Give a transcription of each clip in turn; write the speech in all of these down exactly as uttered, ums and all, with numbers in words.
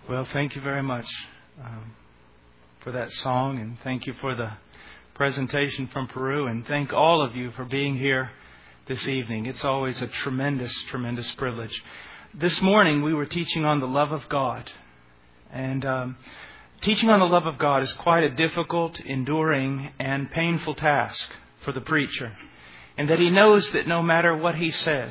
Well, thank you very much um, for that song, and thank you for the presentation from Peru, and thank all of you for being here this evening. It's always a tremendous, tremendous privilege. This morning we were teaching on the love of God, and um, teaching on the love of God is quite a difficult, enduring, and painful task for the preacher, and that he knows that no matter what he says,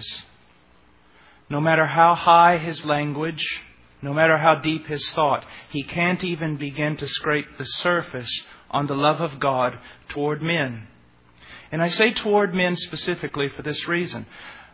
no matter how high his language, no matter how deep his thought, he can't even begin to scrape the surface on the love of God toward men. And I say toward men specifically for this reason.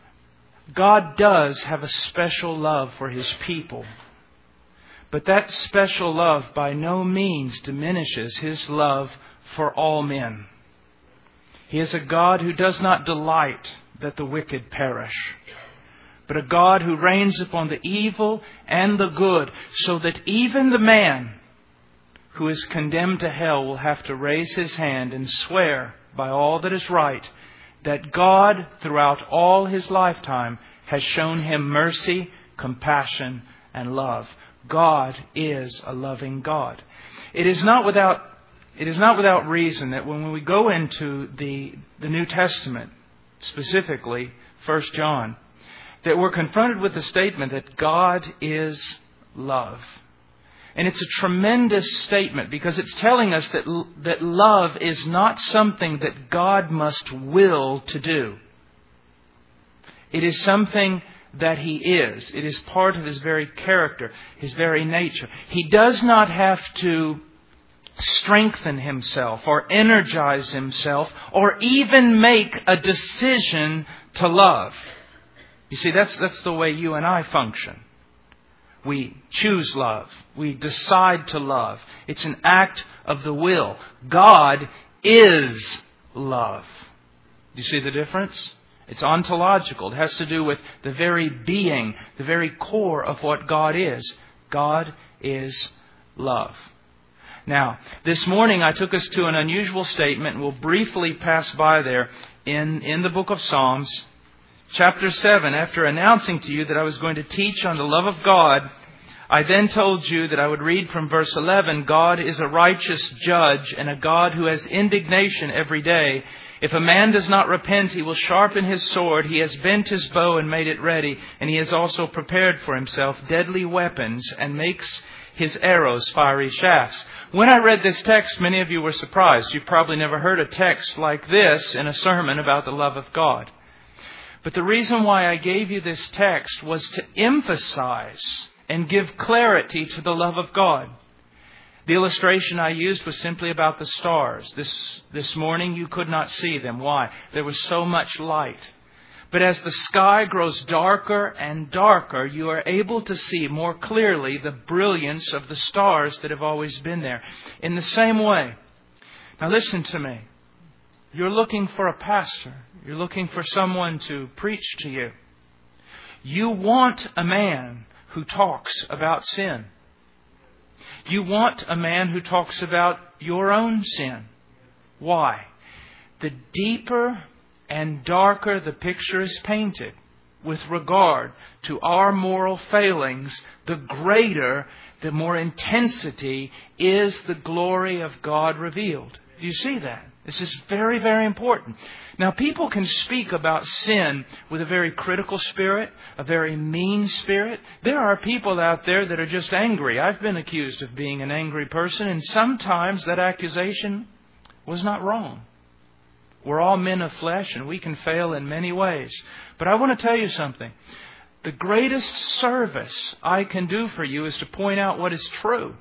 God does have a special love for His people. But that special love by no means diminishes His love for all men. He is a God who does not delight that the wicked perish, but a God who reigns upon the evil and the good, so that even the man who is condemned to hell will have to raise his hand and swear by all that is right that God, throughout all his lifetime, has shown him mercy, compassion, and love. God is a loving God. It is not without it is not without reason that when we go into the the New Testament, specifically First John, that we're confronted with the statement that God is love. And it's a tremendous statement because it's telling us that, that love is not something that God must will to do. It is something that He is. It is part of His very character, His very nature. He does not have to strengthen Himself or energize Himself or even make a decision to love. You see, that's that's the way you and I function. We choose love. We decide to love. It's an act of the will. God is love. Do you see the difference? It's ontological. It has to do with the very being, the very core of what God is. God is love. Now, this morning I took us to an unusual statement, and we'll briefly pass by there in, in the book of Psalms. Chapter seven, after announcing to you that I was going to teach on the love of God, I then told you that I would read from verse eleven, God is a righteous judge and a God who has indignation every day. If a man does not repent, he will sharpen his sword. He has bent his bow and made it ready, and he has also prepared for himself deadly weapons and makes his arrows fiery shafts. When I read this text, many of you were surprised. You've probably never heard a text like this in a sermon about the love of God. But the reason why I gave you this text was to emphasize and give clarity to the love of God. The illustration I used was simply about the stars. This, this morning you could not see them. Why? There was so much light. But as the sky grows darker and darker, you are able to see more clearly the brilliance of the stars that have always been there. In the same way, now listen to me. You're looking for a pastor. You're looking for someone to preach to you. You want a man who talks about sin. You want a man who talks about your own sin. Why? The deeper and darker the picture is painted with regard to our moral failings, the greater, the more intensity is the glory of God revealed. Do you see that? This is very, very important. Now, people can speak about sin with a very critical spirit, a very mean spirit. There are people out there that are just angry. I've been accused of being an angry person, and sometimes that accusation was not wrong. We're all men of flesh, and we can fail in many ways. But I want to tell you something. The greatest service I can do for you is to point out what is true.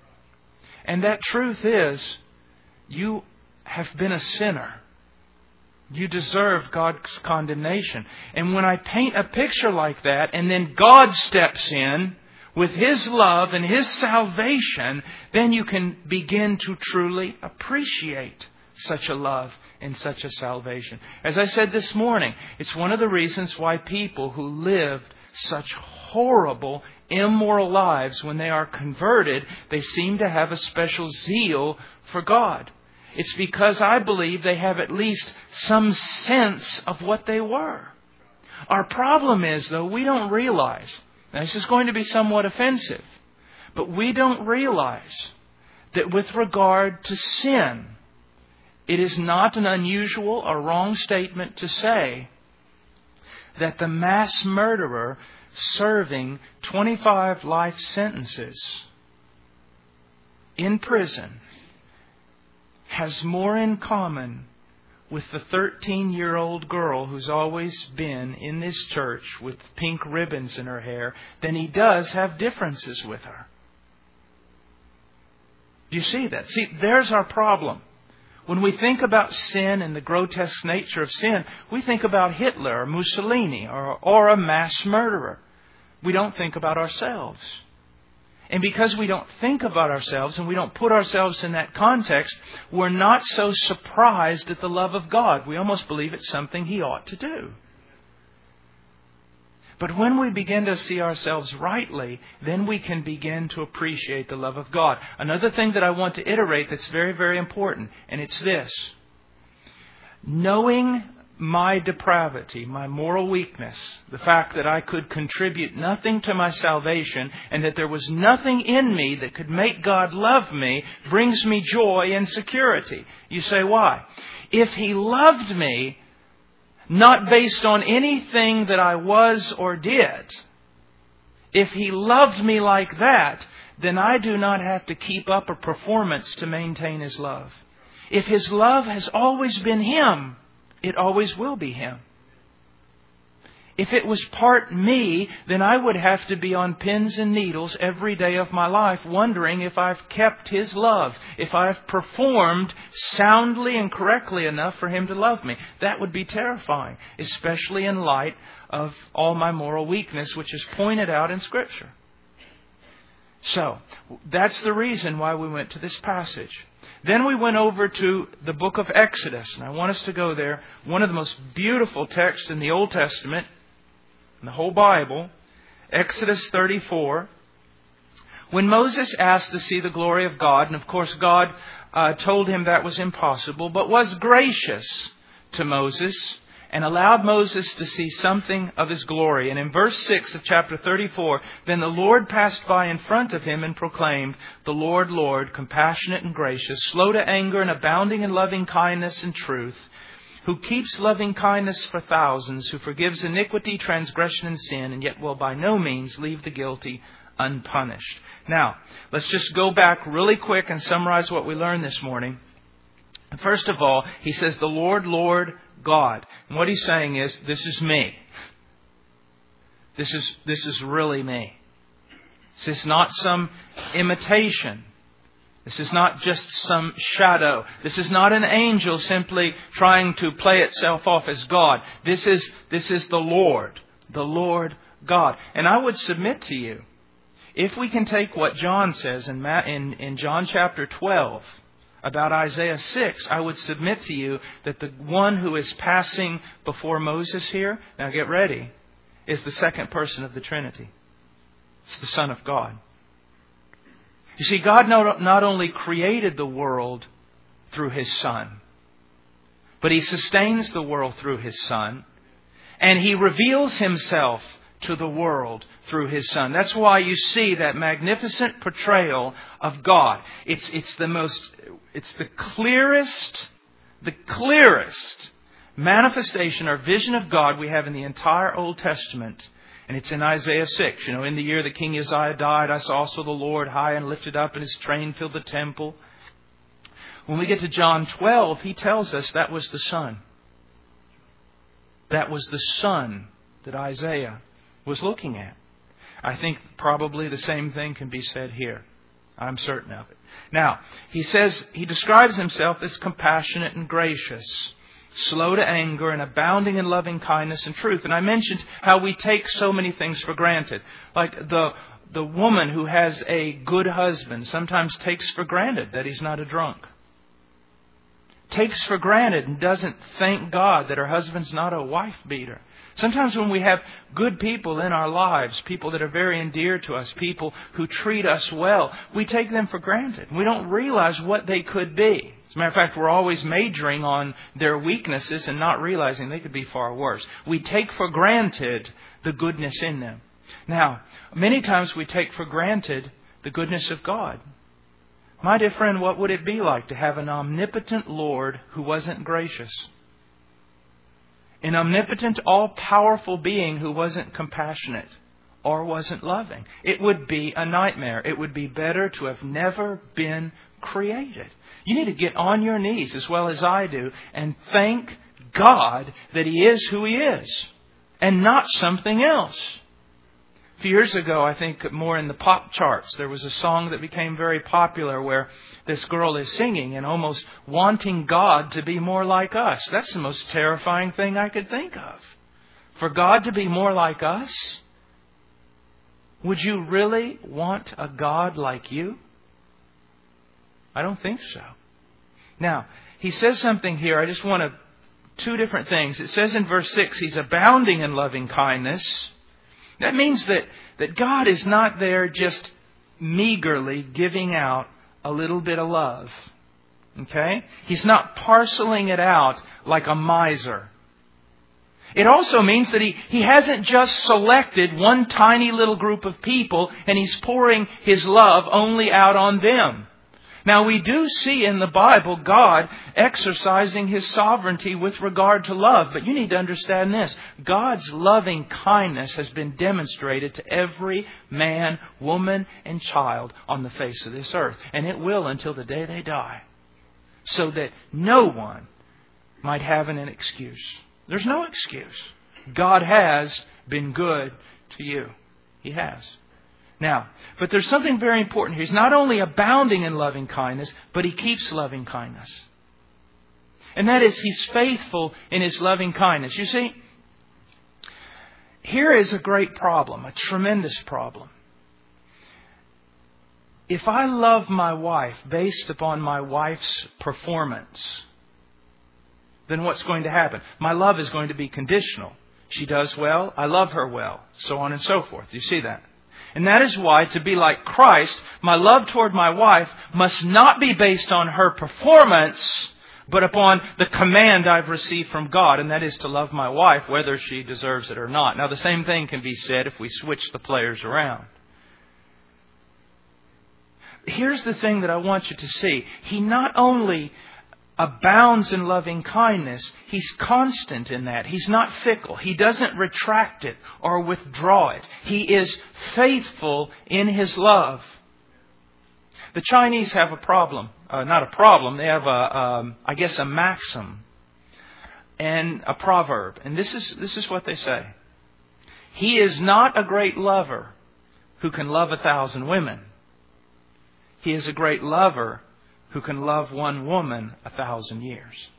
And that truth is, you have been a sinner. You deserve God's condemnation. And when I paint a picture like that, and then God steps in with His love and His salvation, then you can begin to truly appreciate such a love and such a salvation. As I said this morning, it's one of the reasons why people who lived such horrible, immoral lives, when they are converted, they seem to have a special zeal for God. It's because I believe they have at least some sense of what they were. Our problem is, though, we don't realize, now this is going to be somewhat offensive, But we don't realize that with regard to sin, it is not an unusual or wrong statement to say that the mass murderer serving twenty-five life sentences in prison has more in common with the thirteen-year-old girl who's always been in this church with pink ribbons in her hair than he does have differences with her. Do you see that? See, there's our problem. When we think about sin and the grotesque nature of sin, we think about Hitler or Mussolini or, or a mass murderer. We don't think about ourselves. And because we don't think about ourselves and we don't put ourselves in that context, we're not so surprised at the love of God. We almost believe it's something He ought to do. But when we begin to see ourselves rightly, then we can begin to appreciate the love of God. Another thing that I want to iterate that's very, very important, and it's this. Knowing my depravity, my moral weakness, the fact that I could contribute nothing to my salvation and that there was nothing in me that could make God love me, brings me joy and security. You say, why? If He loved me, not based on anything that I was or did, if He loved me like that, then I do not have to keep up a performance to maintain His love. If His love has always been Him, it always will be Him. If it was part me, then I would have to be on pins and needles every day of my life, wondering if I've kept His love, if I've performed soundly and correctly enough for Him to love me. That would be terrifying, especially in light of all my moral weakness, which is pointed out in Scripture. So, that's the reason why we went to this passage. Then we went over to the book of Exodus, and I want us to go there. One of the most beautiful texts in the Old Testament, in the whole Bible, Exodus thirty-four. When Moses asked to see the glory of God, and of course God uh, told him that was impossible, but was gracious to Moses and allowed Moses to see something of His glory. And in verse six of chapter thirty-four, then the Lord passed by in front of him and proclaimed, the Lord, Lord, compassionate and gracious, slow to anger and abounding in loving kindness and truth, who keeps loving kindness for thousands, who forgives iniquity, transgression, and sin, and yet will by no means leave the guilty unpunished. Now, let's just go back really quick and summarize what we learned this morning. First of all, he says, the Lord, Lord, God. And what he's saying is, this is me. This is, this is really me. This is not some imitation. This is not just some shadow. This is not an angel simply trying to play itself off as God. This is, this is the Lord, the Lord God. And I would submit to you, if we can take what John says in, in, in John chapter twelve about Isaiah six, I would submit to you that the one who is passing before Moses here, now get ready, is the second person of the Trinity. It's the Son of God. You see, God not only created the world through His Son, but He sustains the world through His Son, and He reveals Himself to the world through His Son. That's why you see that magnificent portrayal of God. It's, it's the most, it's the clearest, the clearest manifestation or vision of God we have in the entire Old Testament. And it's in Isaiah six. You know, in the year that King Uzziah died, I saw also the Lord high and lifted up, and His train filled the temple. When we get to John twelve, he tells us that was the Son. That was the Son that Isaiah was looking at. I think probably the same thing can be said here. I'm certain of it. Now, he says, he describes Himself as compassionate and gracious, slow to anger and abounding in loving kindness and truth. And I mentioned how we take so many things for granted. Like the the woman who has a good husband sometimes takes for granted that he's not a drunk. Takes for granted and doesn't thank God that her husband's not a wife beater. Sometimes when we have good people in our lives, people that are very endeared to us, people who treat us well, we take them for granted. We don't realize what they could be. As a matter of fact, we're always majoring on their weaknesses and not realizing they could be far worse. We take for granted the goodness in them. Now, many times we take for granted the goodness of God. My dear friend, what would it be like to have an omnipotent Lord who wasn't gracious? An omnipotent, all-powerful being who wasn't compassionate or wasn't loving? It would be a nightmare. It would be better to have never been created. You need to get on your knees as well as I do and thank God that He is who He is and not something else. A few years ago, I think more in the pop charts, there was a song that became very popular where this girl is singing and almost wanting God to be more like us. That's the most terrifying thing I could think of. For God to be more like us? Would you really want a God like you? I don't think so. Now, he says something here. I just want to, two different things. It says in verse six, He's abounding in loving kindness. That means that, that God is not there just meagerly giving out a little bit of love. Okay? He's not parceling it out like a miser. It also means that he, he hasn't just selected one tiny little group of people and He's pouring His love only out on them. Now, we do see in the Bible God exercising His sovereignty with regard to love. But you need to understand this. God's loving kindness has been demonstrated to every man, woman, and child on the face of this earth. And it will until the day they die. So that no one might have an excuse. There's no excuse. God has been good to you. He has. Now, but there's something very important here. He's not only abounding in loving kindness, but He keeps loving kindness. And that is, He's faithful in His loving kindness. You see, here is a great problem, a tremendous problem. If I love my wife based upon my wife's performance, then what's going to happen? My love is going to be conditional. She does well, I love her well, so on and so forth. You see that? And that is why, to be like Christ, my love toward my wife must not be based on her performance, but upon the command I've received from God, and that is to love my wife whether she deserves it or not. Now, the same thing can be said if we switch the players around. Here's the thing that I want you to see. He not only abounds in loving kindness, He's constant in that. He's not fickle. He doesn't retract it or withdraw it. He is faithful in His love. The Chinese have a problem. Uh, not a problem. They have a, um, I guess, a maxim and a proverb. And this is, this is what they say. He is not a great lover who can love a thousand women. He is a great lover who can love one woman a thousand years.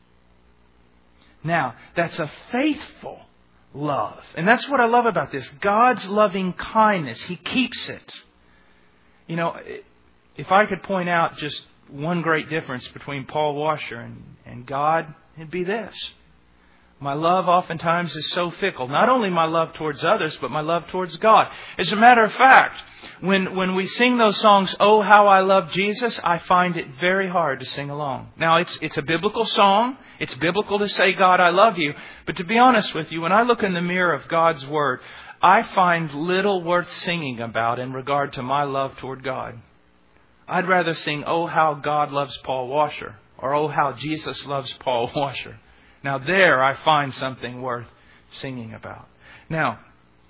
Now, that's a faithful love. And that's what I love about this. God's loving kindness. He keeps it. You know, if I could point out just one great difference between Paul Washer and, and God, it'd be this. My love oftentimes is so fickle. Not only my love towards others, but my love towards God. As a matter of fact, when, when we sing those songs, Oh, How I Love Jesus, I find it very hard to sing along. Now, it's, it's a biblical song. It's biblical to say, God, I love you. But to be honest with you, when I look in the mirror of God's Word, I find little worth singing about in regard to my love toward God. I'd rather sing, Oh, How God Loves Paul Washer, or Oh, How Jesus Loves Paul Washer. Now there I find something worth singing about. Now,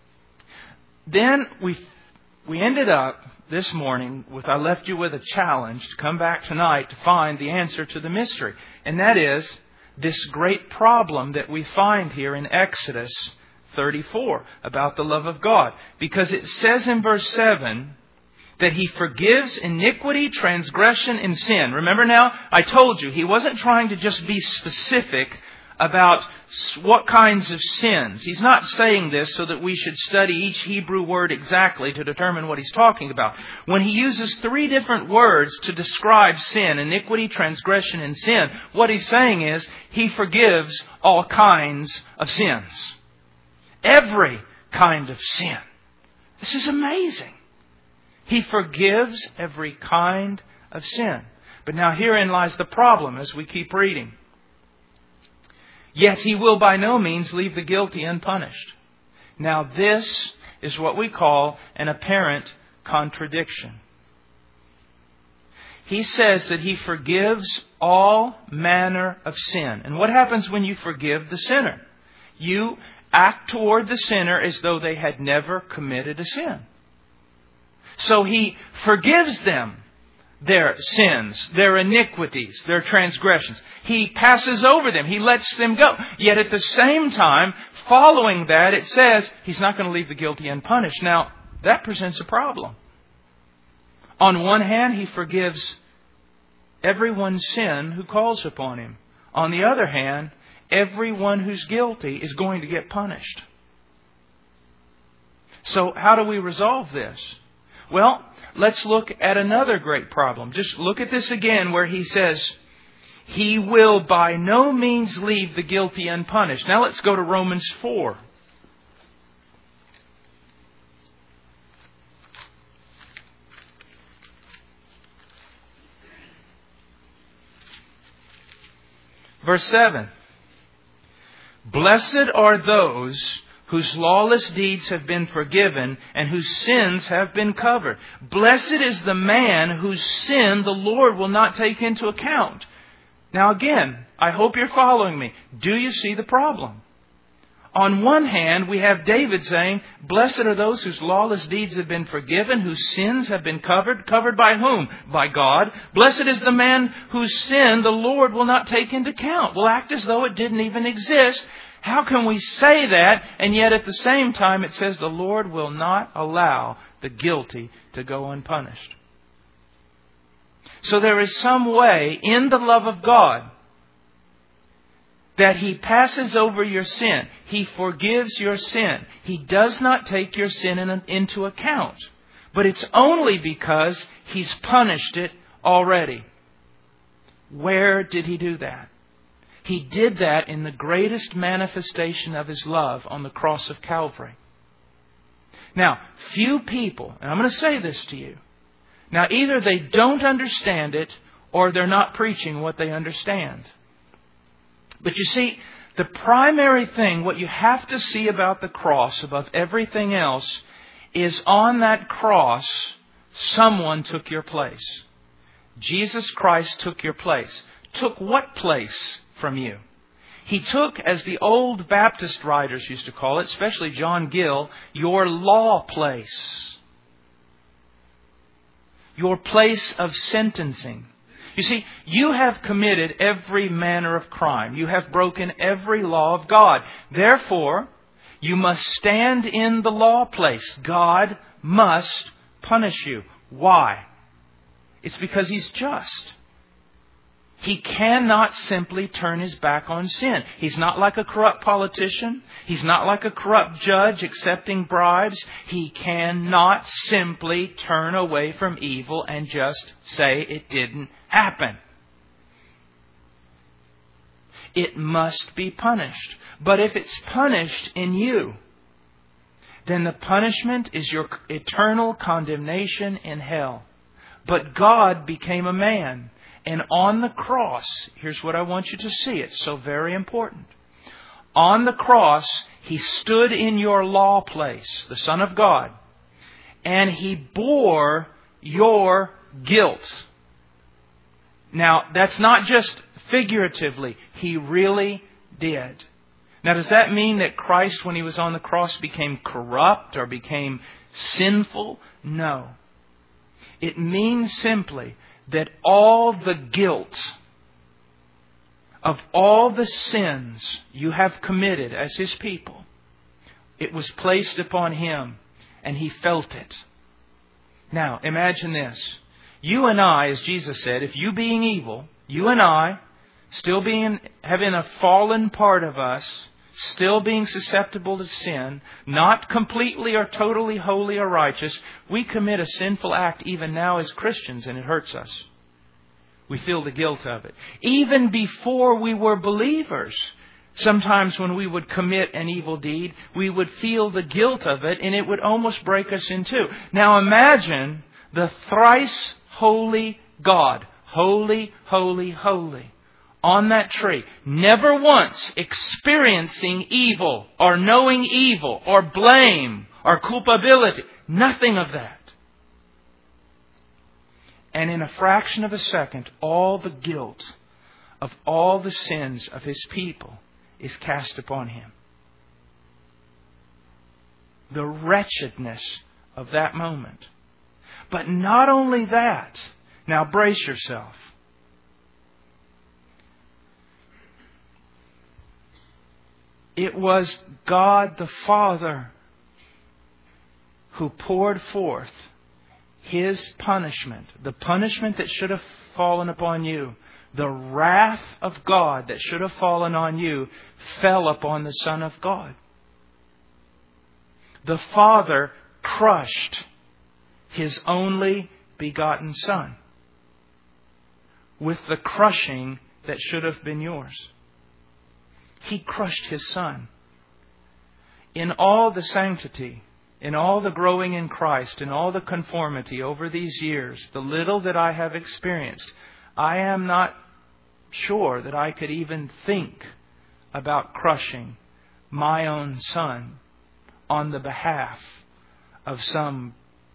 then we we ended up this morning with, I left you with a challenge to come back tonight to find the answer to the mystery. And that is this great problem that we find here in Exodus thirty-four about the love of God. Because it says in verse seven that He forgives iniquity, transgression, and sin. Remember now, I told you He wasn't trying to just be specific about what kinds of sins. He's not saying this so that we should study each Hebrew word exactly to determine what He's talking about. When He uses three different words to describe sin, iniquity, transgression, and sin, what He's saying is He forgives all kinds of sins. Every kind of sin. This is amazing. He forgives every kind of sin. But now herein lies the problem as we keep reading. Yet He will by no means leave the guilty unpunished. Now this is what we call an apparent contradiction. he says that He forgives all manner of sin. And what happens when you forgive the sinner? You act toward the sinner as though they had never committed a sin. So He forgives them their sins, their iniquities, their transgressions. He passes over them. He lets them go. Yet at the same time, following that, it says He's not going to leave the guilty unpunished. Now, that presents a problem. On one hand, He forgives everyone's sin who calls upon Him. On the other hand, everyone who's guilty is going to get punished. So how do we resolve this? Well, let's look at another great problem. Just look at this again where He says, He will by no means leave the guilty unpunished. Now let's go to Romans four. Verse seven. Blessed are those whose lawless deeds have been forgiven and whose sins have been covered. Blessed is the man whose sin the Lord will not take into account. Now again, I hope you're following me. Do you see the problem? On one hand, we have David saying, blessed are those whose lawless deeds have been forgiven, whose sins have been covered. Covered by whom? By God. Blessed is the man whose sin the Lord will not take into account. Will act as though it didn't even exist. How can we say that, and yet at the same time it says the Lord will not allow the guilty to go unpunished? So there is some way in the love of God that He passes over your sin. He forgives your sin. He does not take your sin in, into account. But it's only because He's punished it already. Where did He do that? He did that in the greatest manifestation of His love on the cross of Calvary. Now, few people, and I'm going to say this to you. Now, either they don't understand it or they're not preaching what they understand. But you see, the primary thing, what you have to see about the cross above everything else, is on that cross, someone took your place. Jesus Christ took your place. Took what place from you? He took, as the old Baptist writers used to call it, especially John Gill, your law place. Your place of sentencing. You see, you have committed every manner of crime. You have broken every law of God. Therefore, you must stand in the law place. God must punish you. Why? It's because He's just. He cannot simply turn His back on sin. He's not like a corrupt politician. He's not like a corrupt judge accepting bribes. He cannot simply turn away from evil and just say it didn't happen. It must be punished. But if it's punished in you, then the punishment is your eternal condemnation in hell. But God became a man. And on the cross, here's what I want you to see. It's so very important. On the cross, He stood in your law place, the Son of God, and He bore your guilt. Now, that's not just figuratively. He really did. Now, does that mean that Christ, when He was on the cross, became corrupt or became sinful? No. It means simply that all the guilt of all the sins you have committed as His people, it was placed upon Him and He felt it. Now, imagine this. You and I, as Jesus said, if you being evil, you and I, still being, having a fallen part of us, still being susceptible to sin, not completely or totally holy or righteous, we commit a sinful act even now as Christians and it hurts us. We feel the guilt of it. Even before we were believers, sometimes when we would commit an evil deed, we would feel the guilt of it and it would almost break us in two. Now imagine the thrice holy God, holy, holy, holy, on that tree, never once experiencing evil or knowing evil or blame or culpability. Nothing of that. And in a fraction of a second, all the guilt of all the sins of His people is cast upon Him. The wretchedness of that moment. But not only that. Now brace yourself. It was God the Father who poured forth His punishment. The punishment that should have fallen upon you. The wrath of God that should have fallen on you fell upon the Son of God. The Father crushed His only begotten Son with the crushing that should have been yours. He crushed His Son. In all the sanctity, in all the growing in Christ, in all the conformity over these years, the little that I have experienced, I am not sure that I could even think about crushing my own Son on the behalf of some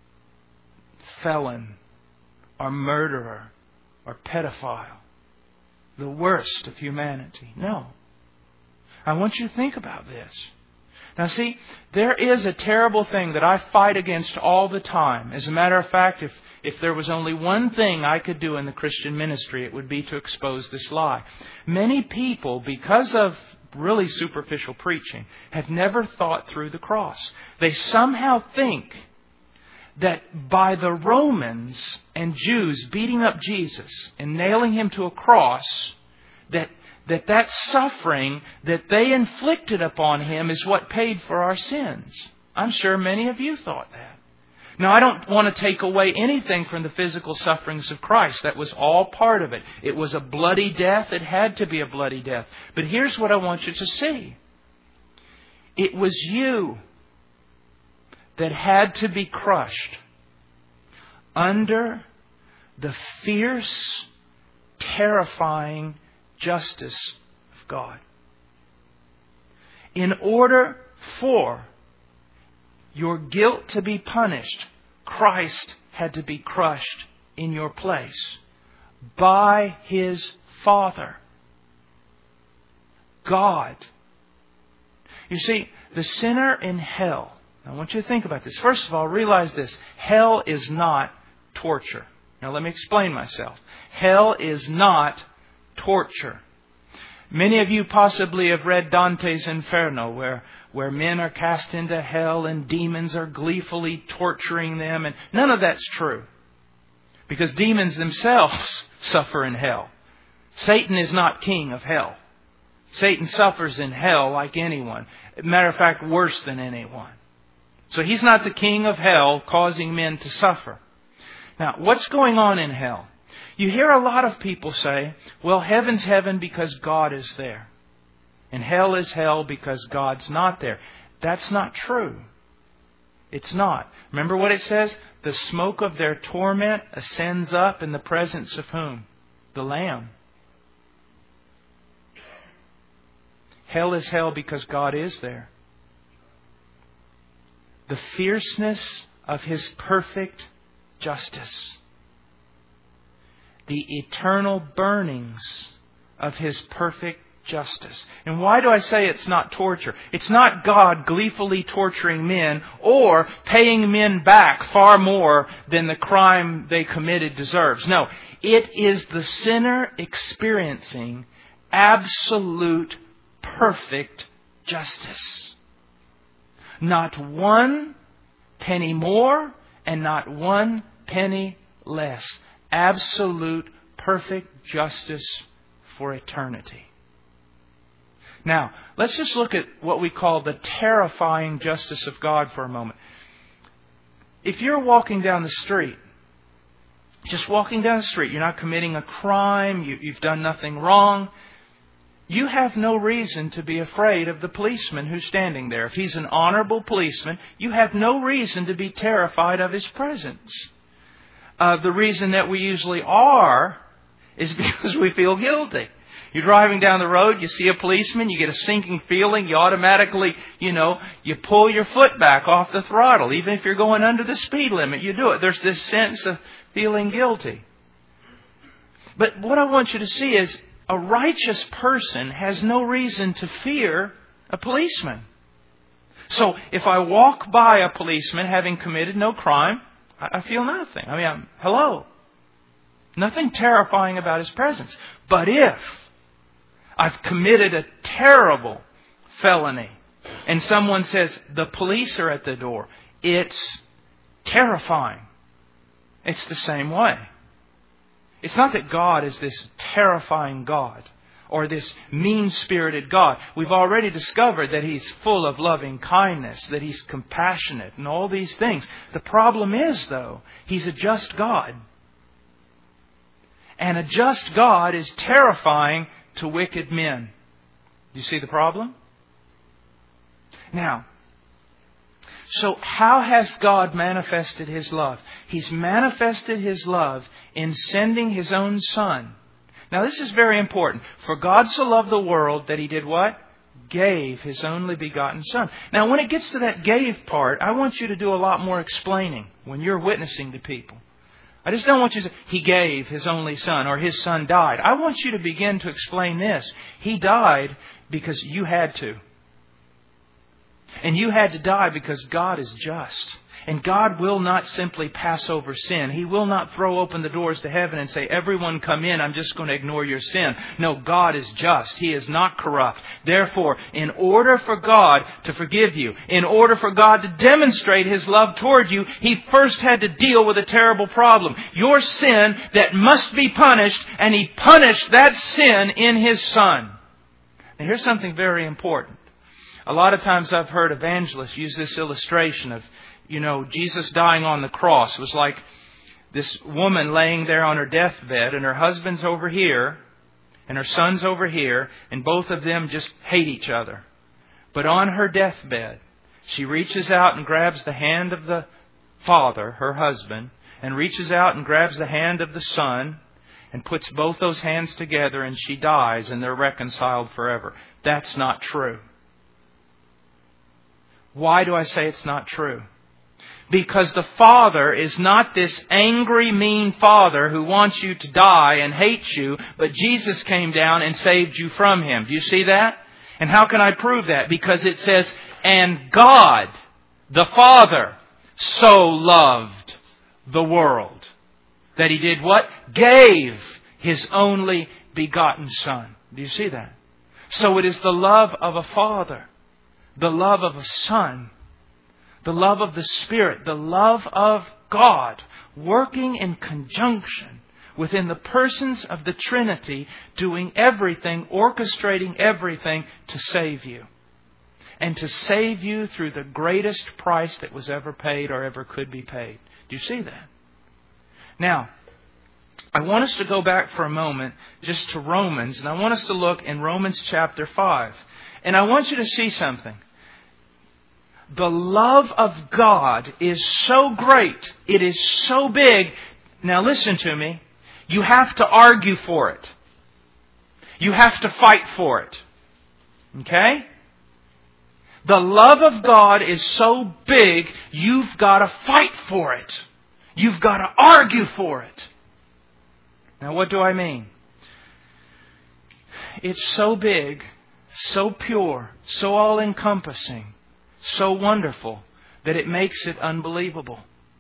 felon or murderer or pedophile, the worst of humanity. No. I want you to think about this. Now see, there is a terrible thing that I fight against all the time. As a matter of fact, if, if there was only one thing I could do in the Christian ministry, it would be to expose this lie. Many people, because of really superficial preaching, have never thought through the cross. They somehow think that by the Romans and Jews beating up Jesus and nailing Him to a cross, that that that suffering that they inflicted upon Him is what paid for our sins. I'm sure many of you thought that. Now, I don't want to take away anything from the physical sufferings of Christ. That was all part of it. It was a bloody death. It had to be a bloody death. But here's what I want you to see. It was you that had to be crushed under the fierce, terrifying justice of God. In order for your guilt to be punished, Christ had to be crushed in your place by His Father. God. You see, the sinner in hell, I want you to think about this. First of all, realize this. Hell is not torture. Now let me explain myself. Hell is not torture. Many of you possibly have read Dante's Inferno, where, where men are cast into hell and demons are gleefully torturing them. And none of that's true. Because demons themselves suffer in hell. Satan is not king of hell. Satan suffers in hell like anyone. Matter of fact, worse than anyone. So he's not the king of hell causing men to suffer. Now, what's going on in hell? You hear a lot of people say, well, heaven's heaven because God is there. And hell is hell because God's not there. That's not true. It's not. Remember what it says? The smoke of their torment ascends up in the presence of whom? The Lamb. Hell is hell because God is there. The fierceness of His perfect justice. The eternal burnings of His perfect justice. And why do I say it's not torture? It's not God gleefully torturing men or paying men back far more than the crime they committed deserves. No, it is the sinner experiencing absolute perfect justice. Not one penny more and not one penny less. Absolute perfect justice for eternity. Now, let's just look at what we call the terrifying justice of God for a moment. If you're walking down the street, just walking down the street, you're not committing a crime, you, you've done nothing wrong, you have no reason to be afraid of the policeman who's standing there. If he's an honorable policeman, you have no reason to be terrified of his presence. Uh, the reason that we usually are is because we feel guilty. You're driving down the road, you see a policeman, you get a sinking feeling, you automatically, you know, you pull your foot back off the throttle. Even if you're going under the speed limit, you do it. There's this sense of feeling guilty. But what I want you to see is a righteous person has no reason to fear a policeman. So if I walk by a policeman having committed no crime, I feel nothing. I mean, I'm, hello. Nothing terrifying about his presence. But if I've committed a terrible felony and someone says, the police are at the door, it's terrifying. It's the same way. It's not that God is this terrifying God or this mean-spirited God. We've already discovered that He's full of loving kindness, that He's compassionate and all these things. The problem is, though, He's a just God. And a just God is terrifying to wicked men. Do you see the problem? Now, so how has God manifested His love? He's manifested His love in sending His own Son. Now this is very important. For God so loved the world that He did what? Gave His only begotten Son. Now when it gets to that gave part, I want you to do a lot more explaining when you're witnessing to people. I just don't want you to say, He gave His only Son or His Son died. I want you to begin to explain this. He died because you had to. And you had to die because God is just. And God will not simply pass over sin. He will not throw open the doors to heaven and say, everyone come in, I'm just going to ignore your sin. No, God is just. He is not corrupt. Therefore, in order for God to forgive you, in order for God to demonstrate His love toward you, He first had to deal with a terrible problem. Your sin that must be punished, and He punished that sin in His Son. Now here's something very important. A lot of times I've heard evangelists use this illustration of, you know, Jesus dying on the cross. It was like this woman laying there on her deathbed and her husband's over here and her son's over here and both of them just hate each other. But on her deathbed, she reaches out and grabs the hand of the father, her husband, and reaches out and grabs the hand of the son and puts both those hands together and she dies and they're reconciled forever. That's not true. Why do I say it's not true? Because the Father is not this angry, mean Father who wants you to die and hates you, but Jesus came down and saved you from Him. Do you see that? And how can I prove that? Because it says, and God, the Father, so loved the world that He did what? Gave His only begotten Son. Do you see that? So it is the love of a Father, the love of a Son, the love of the Spirit, the love of God, working in conjunction within the persons of the Trinity, doing everything, orchestrating everything to save you. And to save you through the greatest price that was ever paid or ever could be paid. Do you see that? Now, I want us to go back for a moment just to Romans, and I want us to look in Romans chapter five. And I want you to see something. The love of God is so great. It is so big. Now listen to me. You have to argue for it. You have to fight for it. Okay? The love of God is so big, you've got to fight for it. You've got to argue for it. Now what do I mean? It's so big, so pure, so all-encompassing, so wonderful that it makes it unbelievable.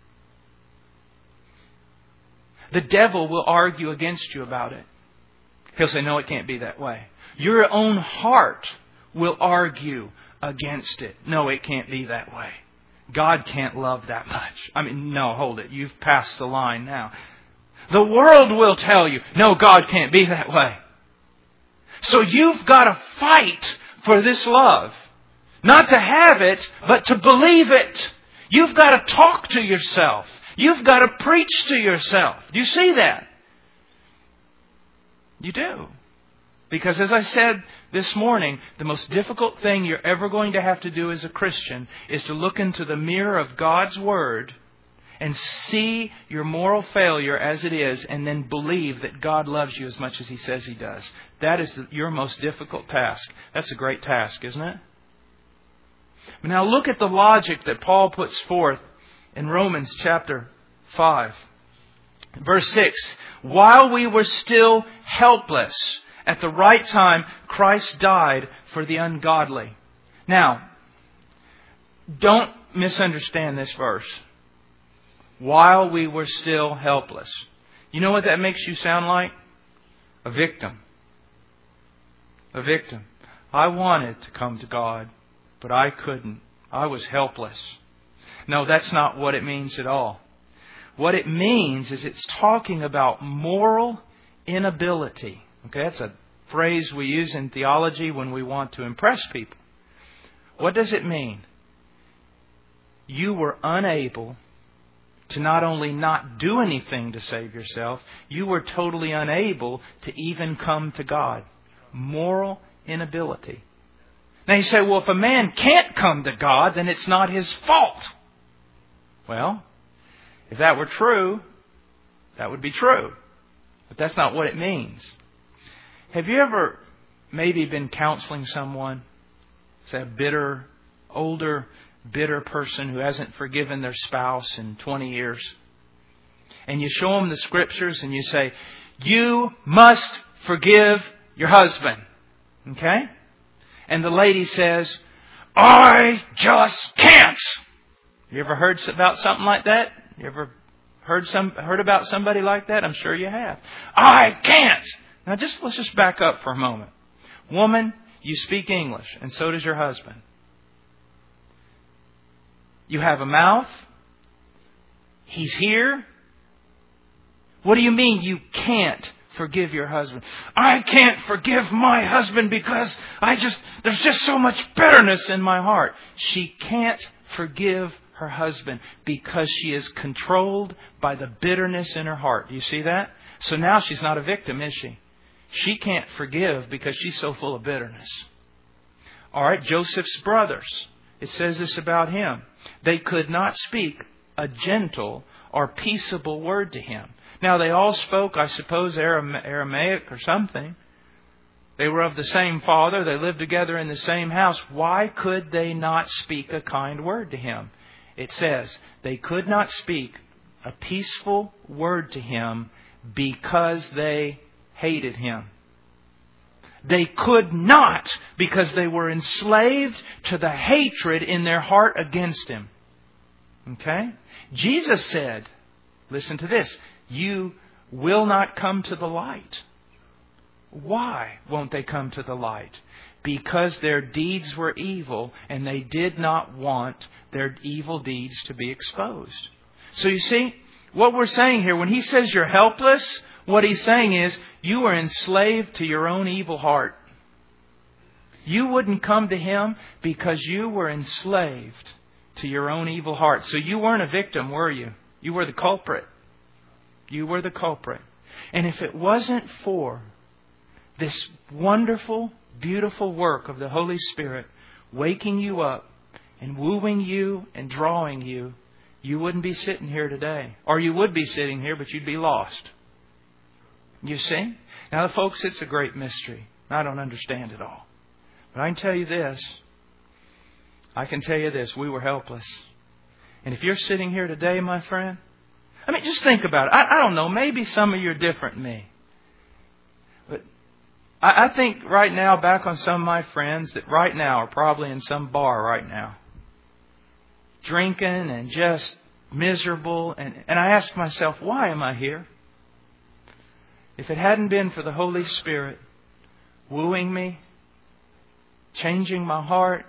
The devil will argue against you about it. He'll say, no, it can't be that way. Your own heart will argue against it. No, it can't be that way. God can't love that much. I mean, no, hold it. You've passed the line now. The world will tell you, no, God can't be that way. So you've got to fight for this love. Not to have it, but to believe it. You've got to talk to yourself. You've got to preach to yourself. Do you see that? You do. Because as I said this morning, the most difficult thing you're ever going to have to do as a Christian is to look into the mirror of God's Word and see your moral failure as it is, and then believe that God loves you as much as He says He does. That is your most difficult task. That's a great task, isn't it? Now look at the logic that Paul puts forth in Romans chapter five. Verse six. While we were still helpless, at the right time, Christ died for the ungodly. Now, don't misunderstand this verse. While we were still helpless. You know what that makes you sound like? A victim. A victim. I wanted to come to God, but I couldn't. I was helpless. No, that's not what it means at all. What it means is it's talking about moral inability. Okay, that's a phrase we use in theology when we want to impress people. What does it mean? You were unable to not only not do anything to save yourself, you were totally unable to even come to God. Moral inability. Now you say, well, if a man can't come to God, then it's not his fault. Well, if that were true, that would be true. But that's not what it means. Have you ever maybe been counseling someone, say a bitter, older, bitter person who hasn't forgiven their spouse in twenty years? And you show them the Scriptures and you say, you must forgive your husband. Okay? And the lady says, I just can't. You ever heard about something like that? You ever heard some heard about somebody like that? I'm sure you have. I can't. Now just let's just back up for a moment. Woman, you speak English, and so does your husband. You have a mouth. He's here. What do you mean you can't forgive your husband? I can't forgive my husband because I just, there's just so much bitterness in my heart. She can't forgive her husband because she is controlled by the bitterness in her heart. Do you see that? So now she's not a victim, is she? She can't forgive because she's so full of bitterness. All right, Joseph's brothers. It says this about him. They could not speak a gentle or peaceable word to him. Now, they all spoke, I suppose, Aramaic or something. They were of the same father. They lived together in the same house. Why could they not speak a kind word to him? It says they could not speak a peaceful word to him because they hated him. They could not because they were enslaved to the hatred in their heart against him. Okay? Jesus said, listen to this, you will not come to the light. Why won't they come to the light? Because their deeds were evil and they did not want their evil deeds to be exposed. So you see, what we're saying here, when he says you're helpless, what he's saying is you are enslaved to your own evil heart. You wouldn't come to him because you were enslaved to your own evil heart. So you weren't a victim, were you? You were the culprit. You were the culprit. And if it wasn't for this wonderful, beautiful work of the Holy Spirit waking you up and wooing you and drawing you, you wouldn't be sitting here today. Or you would be sitting here, but you'd be lost. You see? Now, folks, it's a great mystery. I don't understand it all. But I can tell you this. I can tell you this. We were helpless. And if you're sitting here today, my friend, I mean, just think about it. I, I don't know. Maybe some of you are different than me. But I, I think right now, back on some of my friends that right now are probably in some bar right now, drinking and just miserable. And, and I ask myself, why am I here? If it hadn't been for the Holy Spirit wooing me, changing my heart,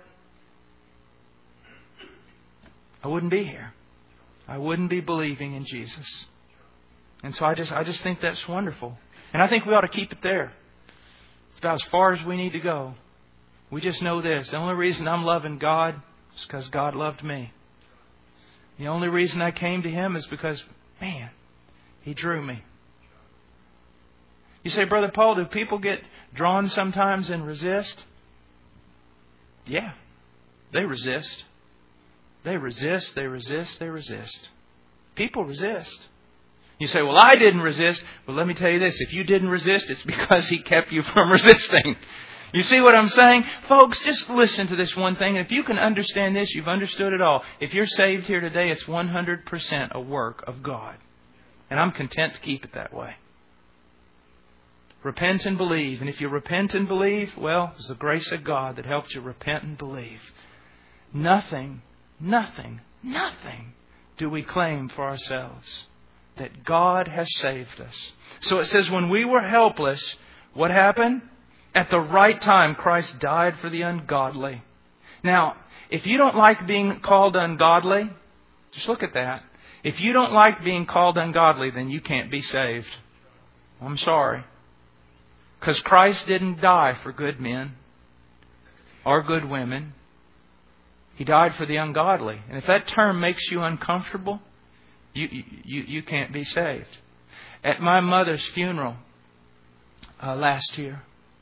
I wouldn't be here. I wouldn't be believing in Jesus. And so I just I just think that's wonderful. And I think we ought to keep it there. It's about as far as we need to go. We just know this. The only reason I'm loving God is because God loved me. The only reason I came to Him is because, man, He drew me. You say, Brother Paul, do people get drawn sometimes and resist? Yeah, they resist. They resist, they resist, they resist. People resist. You say, well, I didn't resist. Well, let me tell you this. If you didn't resist, it's because He kept you from resisting. You see what I'm saying? Folks, just listen to this one thing. If you can understand this, you've understood it all. If you're saved here today, it's one hundred percent a work of God. And I'm content to keep it that way. Repent and believe. And if you repent and believe, well, it's the grace of God that helps you repent and believe. Nothing, nothing, nothing do we claim for ourselves. That God has saved us. So it says when we were helpless, what happened? At the right time, Christ died for the ungodly. Now, if you don't like being called ungodly, just look at that. If you don't like being called ungodly, then you can't be saved. I'm sorry. Because Christ didn't die for good men or good women. He died for the ungodly. And if that term makes you uncomfortable, you, you, you can't be saved. At my mother's funeral uh, last year,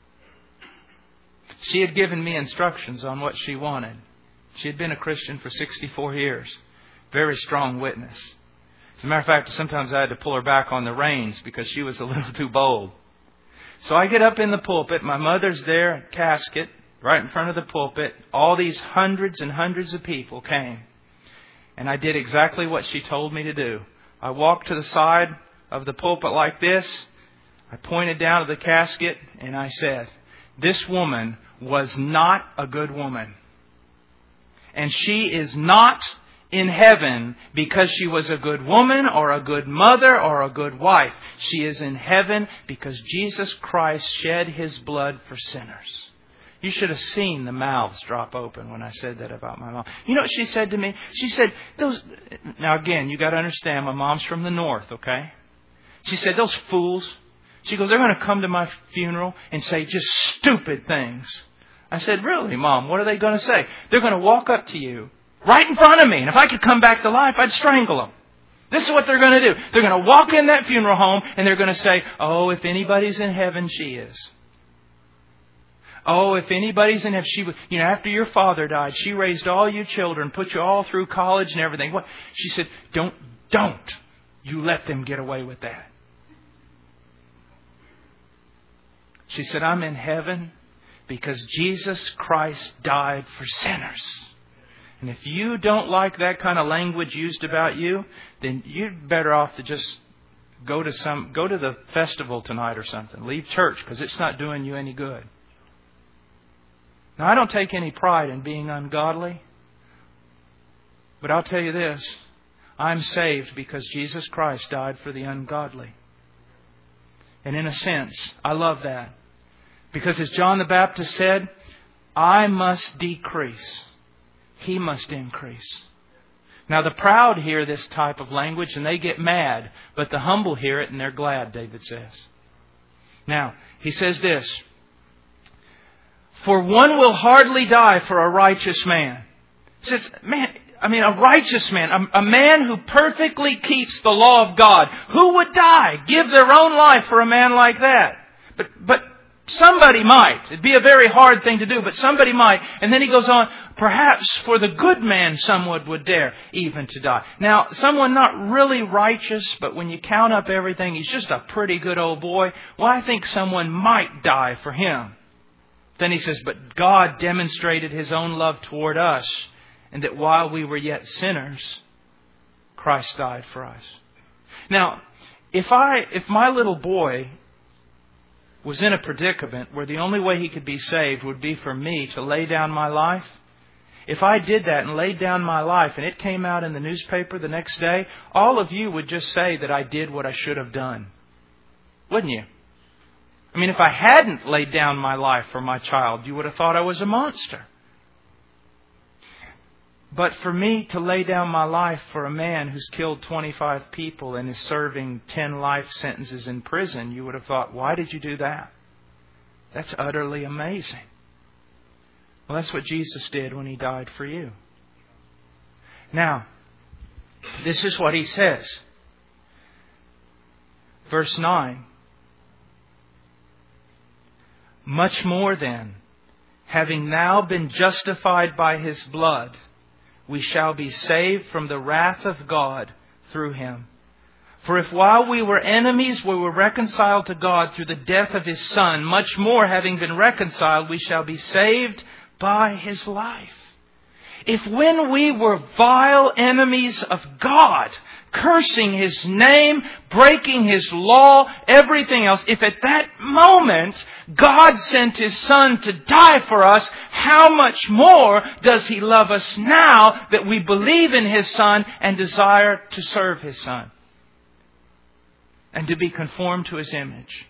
she had given me instructions on what she wanted. She had been a Christian for sixty-four years. Very strong witness. As a matter of fact, sometimes I had to pull her back on the reins because she was a little too bold. So I get up in the pulpit. My mother's there, casket, right in front of the pulpit. All these hundreds and hundreds of people came. And I did exactly what she told me to do. I walked to the side of the pulpit like this. I pointed down to the casket and I said, this woman was not a good woman. And she is not in heaven because she was a good woman or a good mother or a good wife. She is in heaven because Jesus Christ shed His blood for sinners. You should have seen the mouths drop open when I said that about my mom. You know what she said to me? She said, "Those." Now again, you got to understand, my mom's from the north, okay? She said, "Those fools." She goes, "They're going to come to my funeral and say just stupid things." I said, "Really, Mom? What are they going to say?" "They're going to walk up to you right in front of me. And if I could come back to life, I'd strangle them." This is what they're going to do. They're going to walk in that funeral home and they're going to say, "Oh, if anybody's in heaven, she is. Oh, if anybody's in heaven, she would, you know, after your father died, she raised all you children, put you all through college and everything." What? She said, don't, don't you let them get away with that. She said, "I'm in heaven because Jesus Christ died for sinners. And if you don't like that kind of language used about you, then you're better off to just go to some, go to the festival tonight or something. Leave church because it's not doing you any good." Now, I don't take any pride in being ungodly. But I'll tell you this. I'm saved because Jesus Christ died for the ungodly. And in a sense, I love that. Because as John the Baptist said, I must decrease. He must increase. Now the proud hear this type of language and they get mad. But the humble hear it and they're glad, David says. Now, he says this. "For one will hardly die for a righteous man." He says, man, I mean, a righteous man, a, a man who perfectly keeps the law of God. Who would die, give their own life for a man like that? But, but somebody might. It'd be a very hard thing to do, but somebody might. And then he goes on, "Perhaps for the good man someone would dare even to die." Now, someone not really righteous, but when you count up everything, he's just a pretty good old boy. Well, I think someone might die for him. Then he says, "But God demonstrated His own love toward us, and that while we were yet sinners, Christ died for us." Now, if I, if my little boy was in a predicament where the only way he could be saved would be for me to lay down my life, if I did that and laid down my life and it came out in the newspaper the next day, all of you would just say that I did what I should have done. Wouldn't you? I mean, if I hadn't laid down my life for my child, you would have thought I was a monster. But for me to lay down my life for a man who's killed twenty-five people and is serving ten life sentences in prison, you would have thought, why did you do that? That's utterly amazing. Well, that's what Jesus did when He died for you. Now, this is what He says. Verse nine. "Much more then, having now been justified by His blood, we shall be saved from the wrath of God through Him. For if while we were enemies, we were reconciled to God through the death of His Son, much more, having been reconciled, we shall be saved by His life. If when we were vile enemies of God, cursing His name, breaking His law, everything else, if at that moment God sent His Son to die for us, how much more does He love us now that we believe in His Son and desire to serve His Son and to be conformed to His image?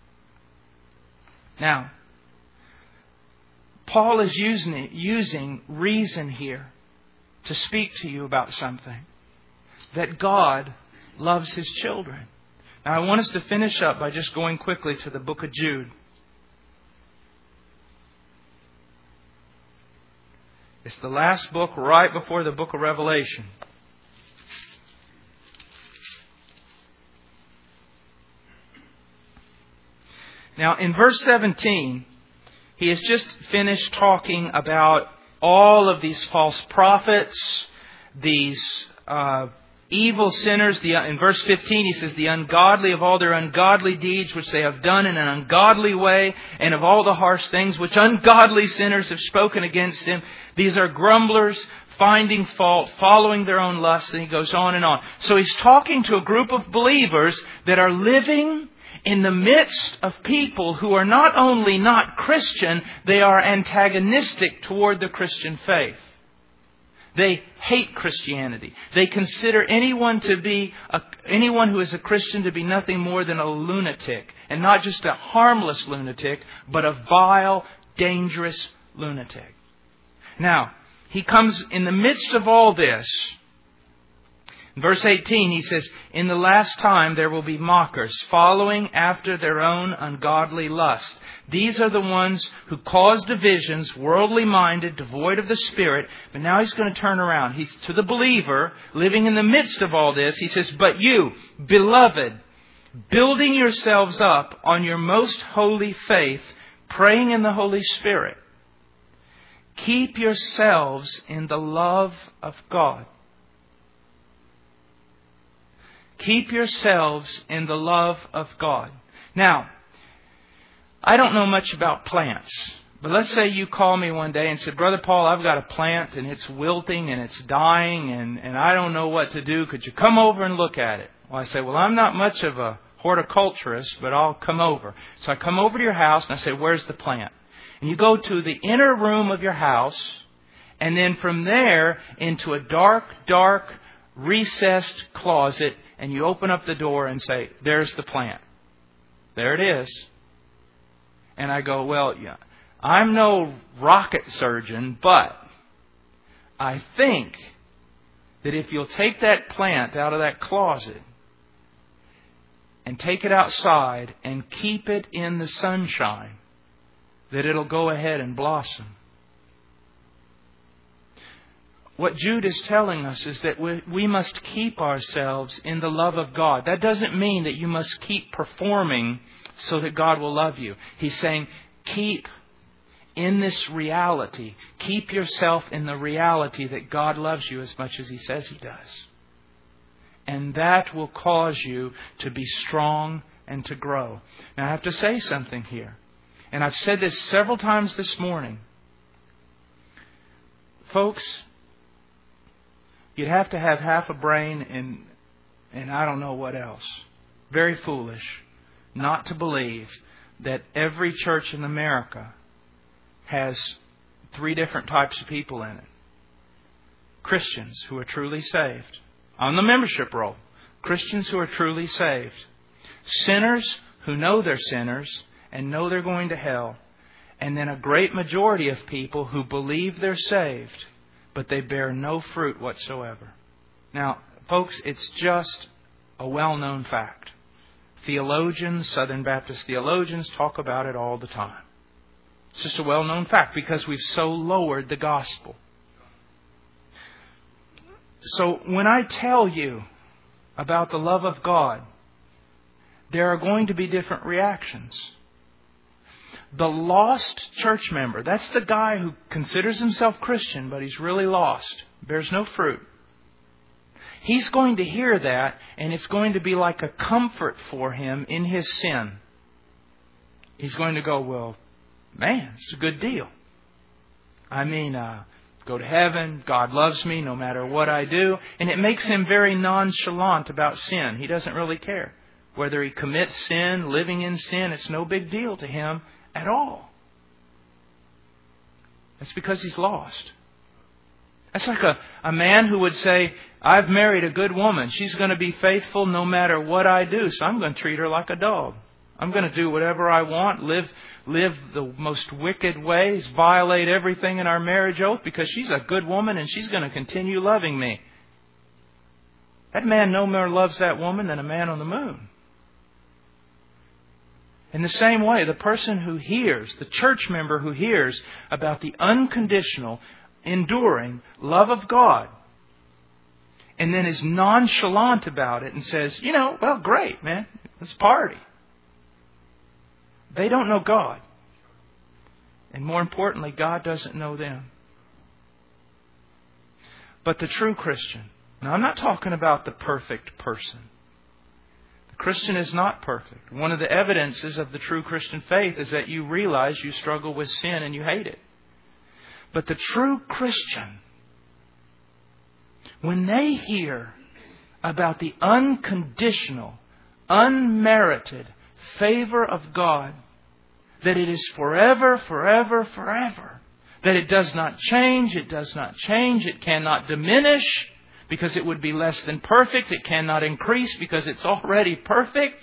Now, Paul is using, using reason here to speak to you about something. That God loves His children. Now I want us to finish up by just going quickly to the book of Jude. It's the last book right before the book of Revelation. Now in verse seventeen, he has just finished talking about all of these false prophets, these uh, evil sinners. The, in verse fifteen, he says, the ungodly of all their ungodly deeds which they have done in an ungodly way, and of all the harsh things which ungodly sinners have spoken against Him. These are grumblers, finding fault, following their own lusts. And he goes on and on. So he's talking to a group of believers that are living in the midst of people who are not only not Christian, they are antagonistic toward the Christian faith. They hate Christianity. They consider anyone to be a, anyone who is a Christian to be nothing more than a lunatic. And not just a harmless lunatic, but a vile, dangerous lunatic. Now, he comes in the midst of all this. In verse eighteen, he says, in the last time there will be mockers, following after their own ungodly lust. These are the ones who cause divisions, worldly minded, devoid of the Spirit. But now he's going to turn around. He's to the believer, living in the midst of all this. He says, but you, beloved, building yourselves up on your most holy faith, praying in the Holy Spirit, keep yourselves in the love of God. Keep yourselves in the love of God. Now, I don't know much about plants, but let's say you call me one day and said, Brother Paul, I've got a plant and it's wilting and it's dying and, and I don't know what to do. Could you come over and look at it? Well, I say, well, I'm not much of a horticulturist, but I'll come over. So I come over to your house and I say, where's the plant? And you go to the inner room of your house, and then from there into a dark, dark, recessed closet, and you open up the door and say, there's the plant. There it is. And I go, well, yeah, I'm no rocket surgeon, but I think that if you'll take that plant out of that closet and take it outside and keep it in the sunshine, that it'll go ahead and blossom. What Jude is telling us is that we, we must keep ourselves in the love of God. That doesn't mean that you must keep performing so that God will love you. He's saying, keep in this reality. Keep yourself in the reality that God loves you as much as He says He does. And that will cause you to be strong and to grow. Now I have to say something here. And I've said this several times this morning. Folks, you'd have to have half a brain and and I don't know what else. Very foolish not to believe that every church in America has three different types of people in it. Christians who are truly saved. On the membership roll. Christians who are truly saved. Sinners who know they're sinners and know they're going to hell. And then a great majority of people who believe they're saved, but they bear no fruit whatsoever. Now, folks, it's just a well-known fact. Theologians, Southern Baptist theologians, talk about it all the time. It's just a well-known fact because we've so lowered the gospel. So when I tell you about the love of God, there are going to be different reactions. The lost church member, that's the guy who considers himself Christian, but he's really lost, bears no fruit. he's going to hear that, and it's going to be like a comfort for him in his sin. He's going to go, well, man, it's a good deal. I mean, uh, go to heaven. God loves me no matter what I do. And it makes him very nonchalant about sin. He doesn't really care. Whether he commits sin, living in sin, it's no big deal to him at all. That's because he's lost. That's like a, a man who would say, I've married a good woman. She's going to be faithful no matter what I do. So I'm going to treat her like a dog. I'm going to do whatever I want, live live the most wicked ways, violate everything in our marriage oath because she's a good woman and she's going to continue loving me. That man no more loves that woman than a man on the moon. In the same way, the person who hears, the church member who hears about the unconditional, enduring love of God, and then is nonchalant about it and says, you know, well, great, man, let's party. They don't know God. And more importantly, God doesn't know them. But the true Christian, now I'm not talking about the perfect person. The Christian is not perfect. One of the evidences of the true Christian faith is that you realize you struggle with sin and you hate it. But the true Christian, when they hear about the unconditional, unmerited favor of God, that it is forever, forever, forever, that it does not change, it does not change, it cannot diminish because it would be less than perfect, it cannot increase because it's already perfect.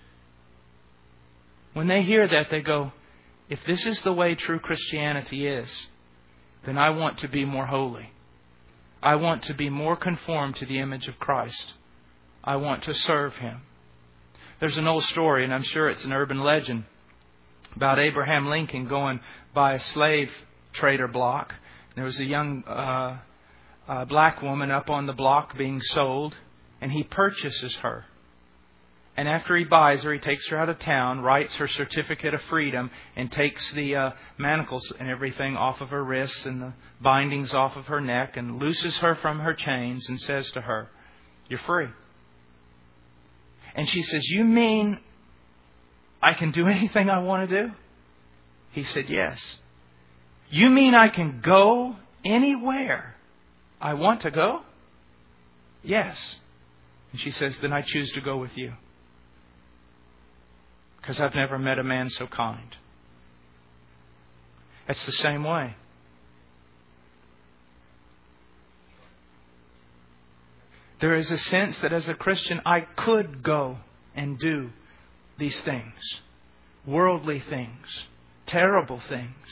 When they hear that, they go, if this is the way true Christianity is, then I want to be more holy. I want to be more conformed to the image of Christ. I want to serve Him. There's an old story, and I'm sure it's an urban legend, about Abraham Lincoln going by a slave trader block. There was a young uh, uh, black woman up on the block being sold, and he purchases her. And after he buys her, he takes her out of town, writes her certificate of freedom, and takes the uh, manacles and everything off of her wrists and the bindings off of her neck and looses her from her chains and says to her, "You're free." And she says, "You mean I can do anything I want to do?" He said, "Yes." "You mean I can go anywhere I want to go?" "Yes." And she says, "Then I choose to go with you. Because I've never met a man so kind." It's the same way. There is a sense that as a Christian, I could go and do these things. Worldly things. Terrible things.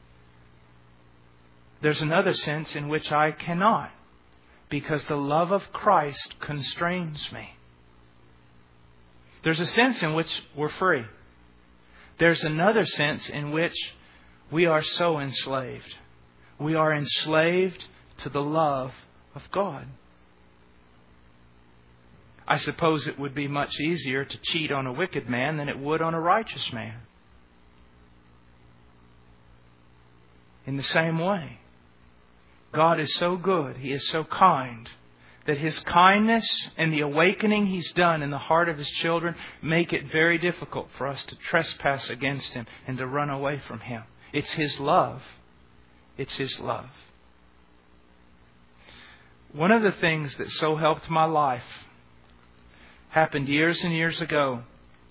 There's another sense in which I cannot. Because the love of Christ constrains me. There's a sense in which we're free. There's another sense in which we are so enslaved. We are enslaved to the love of God. I suppose it would be much easier to cheat on a wicked man than it would on a righteous man. In the same way, God is so good, He is so kind, that His kindness and the awakening He's done in the heart of His children make it very difficult for us to trespass against Him and to run away from Him. It's His love. It's His love. One of the things that so helped my life happened years and years ago.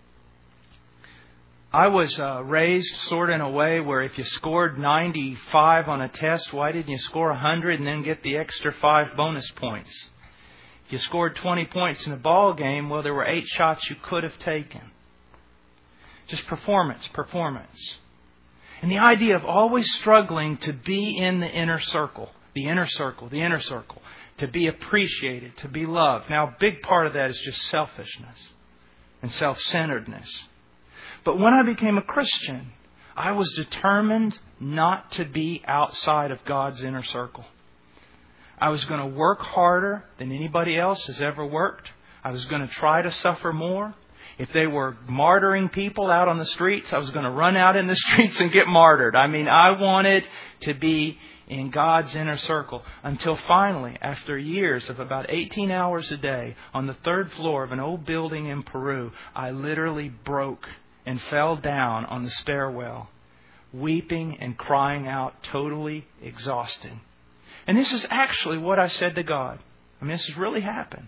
I was uh, raised sort of in a way where if you scored ninety-five on a test, why didn't you score one hundred and then get the extra five bonus points? If you scored twenty points in a ball game, well, there were eight shots you could have taken. Just performance, performance. And the idea of always struggling to be in the inner circle, the inner circle, the inner circle, to be appreciated, to be loved. Now, a big part of that is just selfishness and self-centeredness. But when I became a Christian, I was determined not to be outside of God's inner circle. I was going to work harder than anybody else has ever worked. I was going to try to suffer more. If they were martyring people out on the streets, I was going to run out in the streets and get martyred. I mean, I wanted to be in God's inner circle until finally, after years of about eighteen hours a day on the third floor of an old building in Peru, I literally broke and fell down on the stairwell, weeping and crying out, totally exhausted. And this is actually what I said to God. I mean, this has really happened.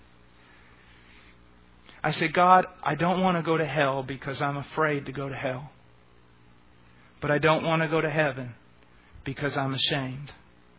I said, God, I don't want to go to hell because I'm afraid to go to hell. But I don't want to go to heaven because I'm ashamed.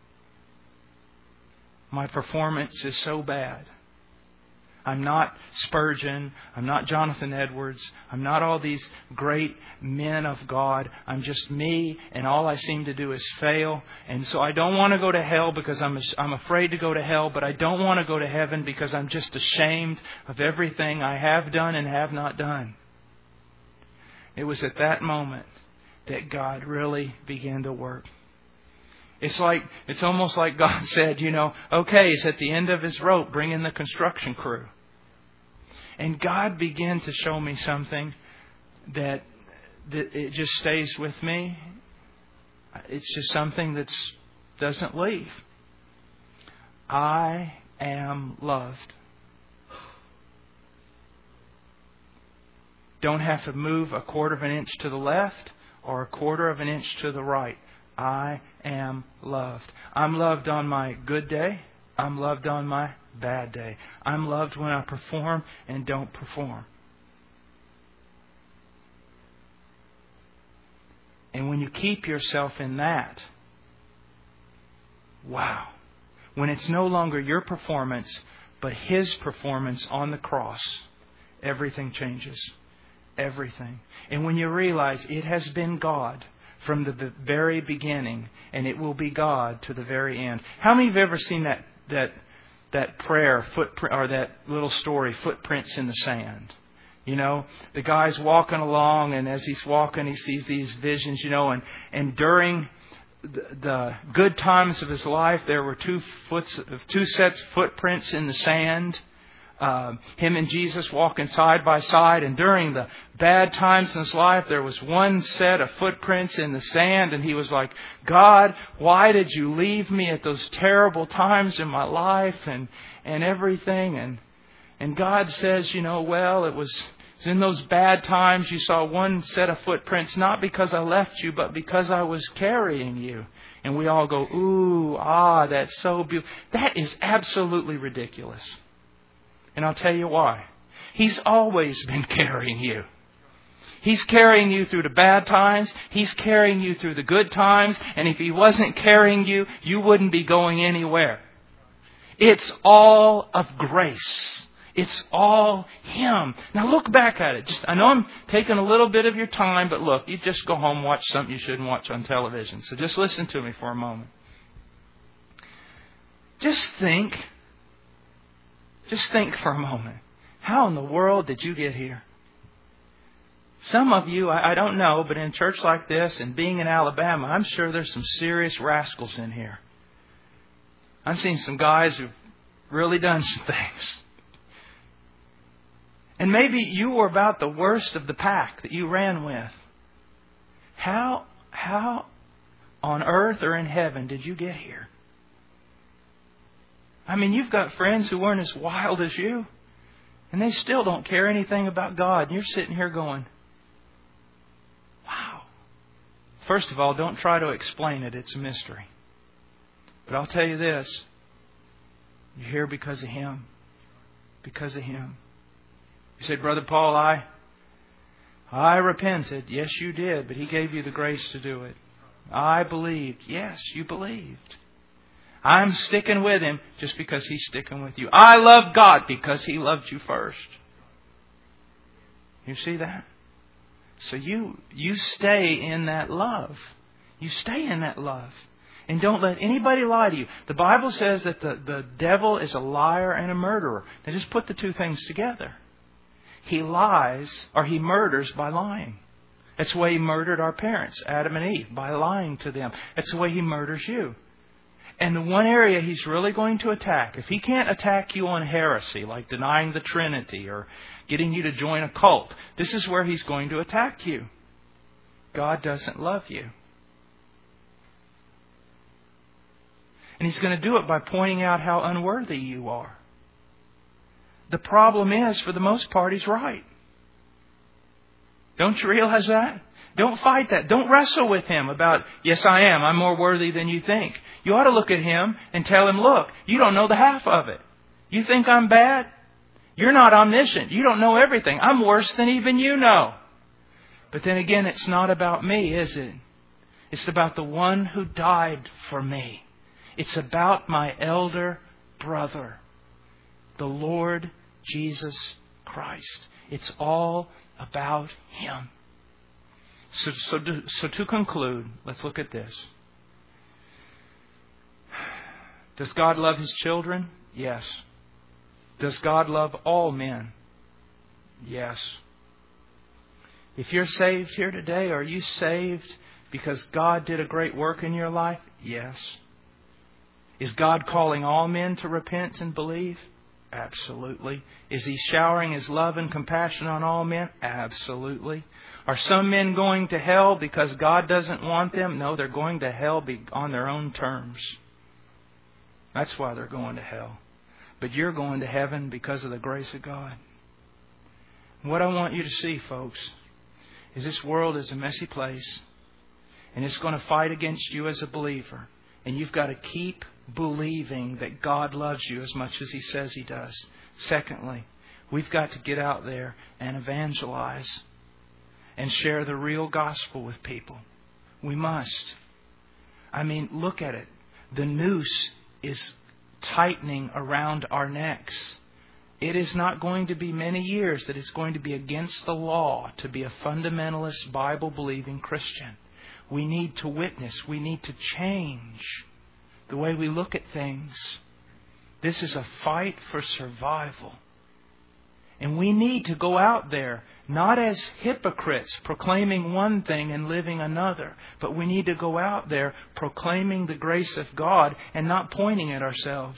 My performance is so bad. I'm not Spurgeon. I'm not Jonathan Edwards. I'm not all these great men of God. I'm just me, and all I seem to do is fail. And so I don't want to go to hell because I'm I'm afraid to go to hell, but I don't want to go to heaven because I'm just ashamed of everything I have done and have not done. It was at that moment that God really began to work. It's like, it's almost like God said, you know, okay, he's at the end of his rope, bring in the construction crew. And God began to show me something that, that it just stays with me. It's just something that doesn't leave. I am loved. Don't have to move a quarter of an inch to the left or a quarter of an inch to the right. I am loved. I'm loved on my good day. I'm loved on my bad day. I'm loved when I perform and don't perform. And when you keep yourself in that, wow. When it's no longer your performance, but His performance on the cross, everything changes. Everything. And when you realize it has been God from the very beginning, and it will be God to the very end. How many of you have ever seen that that that prayer, footprint, or that little story, Footprints in the Sand? You know, the guy's walking along, and as he's walking, he sees these visions, you know, and, and during the, the good times of his life, there were two foots, two sets of footprints in the sand. Uh, him and Jesus walking side by side. And during the bad times in his life, there was one set of footprints in the sand. And he was like, God, why did you leave me at those terrible times in my life and, and everything? And, and God says, you know, well, it was, it was in those bad times you saw one set of footprints, not because I left you, but because I was carrying you. And we all go, ooh, ah, that's so beautiful. That is absolutely ridiculous. And I'll tell you why. He's always been carrying you. He's carrying you through the bad times. He's carrying you through the good times. And if He wasn't carrying you, you wouldn't be going anywhere. It's all of grace. It's all Him. Now look back at it. Just, I know I'm taking a little bit of your time, but look, you just go home and watch something you shouldn't watch on television. So just listen to me for a moment. Just think. Just think for a moment. How in the world did you get here? Some of you, I, I don't know, but in a church like this and being in Alabama, I'm sure there's some serious rascals in here. I've seen some guys who've really done some things. And maybe you were about the worst of the pack that you ran with. How, how on earth or in heaven did you get here? I mean, you've got friends who weren't as wild as you, and they still don't care anything about God. And you're sitting here going, wow. First of all, don't try to explain it. It's a mystery. But I'll tell you this. You're here because of Him. Because of Him. You said, Brother Paul, I, I repented. Yes, you did, but He gave you the grace to do it. I believed. Yes, you believed. I'm sticking with Him just because He's sticking with you. I love God because He loved you first. You see that? So you you stay in that love. You stay in that love. And don't let anybody lie to you. The Bible says that the, the devil is a liar and a murderer. Now just put the two things together. He lies, or he murders by lying. That's the way he murdered our parents, Adam and Eve, by lying to them. That's the way he murders you. And the one area He's really going to attack, if He can't attack you on heresy, like denying the Trinity or getting you to join a cult, this is where He's going to attack you. God doesn't love you. And He's going to do it by pointing out how unworthy you are. The problem is, for the most part, He's right. Don't you realize that? Don't fight that. Don't wrestle with Him about, yes, I am. I'm more worthy than you think. You ought to look at Him and tell Him, look, you don't know the half of it. You think I'm bad? You're not omniscient. You don't know everything. I'm worse than even you know. But then again, it's not about me, is it? It's about the one who died for me. It's about my elder brother, the Lord Jesus Christ. It's all about Him. So, so, to, so to conclude, let's look at this. Does God love His children? Yes. Does God love all men? Yes. If you're saved here today, are you saved because God did a great work in your life? Yes. Is God calling all men to repent and believe? Absolutely. Is He showering His love and compassion on all men? Absolutely. Are some men going to hell because God doesn't want them? No, they're going to hell on their own terms. That's why they're going to hell. But you're going to heaven because of the grace of God. What I want you to see, folks, is this world is a messy place. And it's going to fight against you as a believer. And you've got to keep believing that God loves you as much as He says He does. Secondly, we've got to get out there and evangelize and share the real gospel with people. We must. I mean, look at it. The noose is tightening around our necks. It is not going to be many years that it's going to be against the law to be a fundamentalist, Bible-believing Christian. We need to witness. We need to change the way we look at things. This is a fight for survival. And we need to go out there, not as hypocrites, proclaiming one thing and living another. But we need to go out there proclaiming the grace of God and not pointing at ourselves.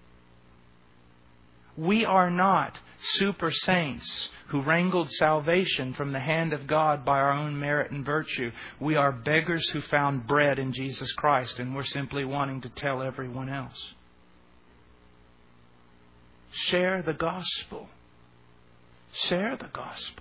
We are not super saints who wrangled salvation from the hand of God by our own merit and virtue. We are beggars who found bread in Jesus Christ, and we're simply wanting to tell everyone else. Share the gospel. Share the gospel.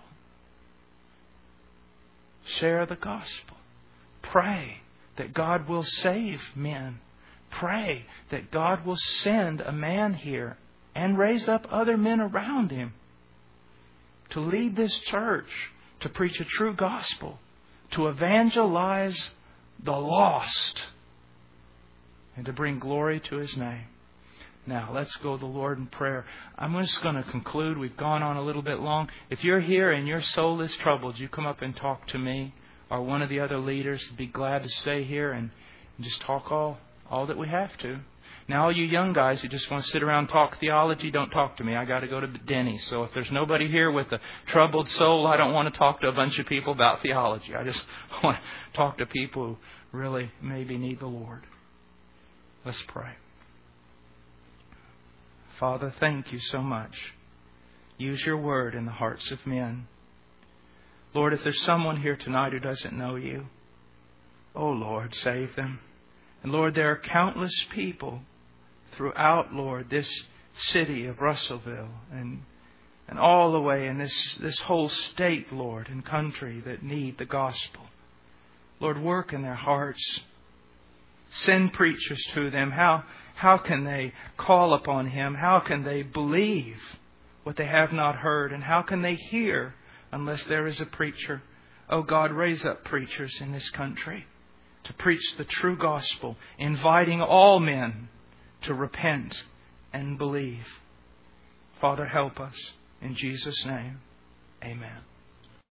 Share the gospel. Pray that God will save men. Pray that God will send a man here and raise up other men around him to lead this church, to preach a true gospel, to evangelize the lost, and to bring glory to His name. Now, let's go to the Lord in prayer. I'm just going to conclude. We've gone on a little bit long. If you're here and your soul is troubled, you come up and talk to me or one of the other leaders. I'd be glad to stay here and just talk all, all that we have to. Now, all you young guys who just want to sit around and talk theology, don't talk to me. I got to go to Denny's. So if there's nobody here with a troubled soul, I don't want to talk to a bunch of people about theology. I just want to talk to people who really maybe need the Lord. Let's pray. Father, thank You so much. Use Your word in the hearts of men. Lord, if there's someone here tonight who doesn't know You, oh Lord, save them. And Lord, there are countless people throughout, Lord, this city of Russellville and and all the way in this, this whole state, Lord, and country that need the gospel. Lord, work in their hearts. Send preachers to them. How, how can they call upon Him? How can they believe what they have not heard? And how can they hear unless there is a preacher? Oh God, raise up preachers in this country to preach the true gospel, inviting all men to repent and believe. Father, help us. In Jesus' name, amen.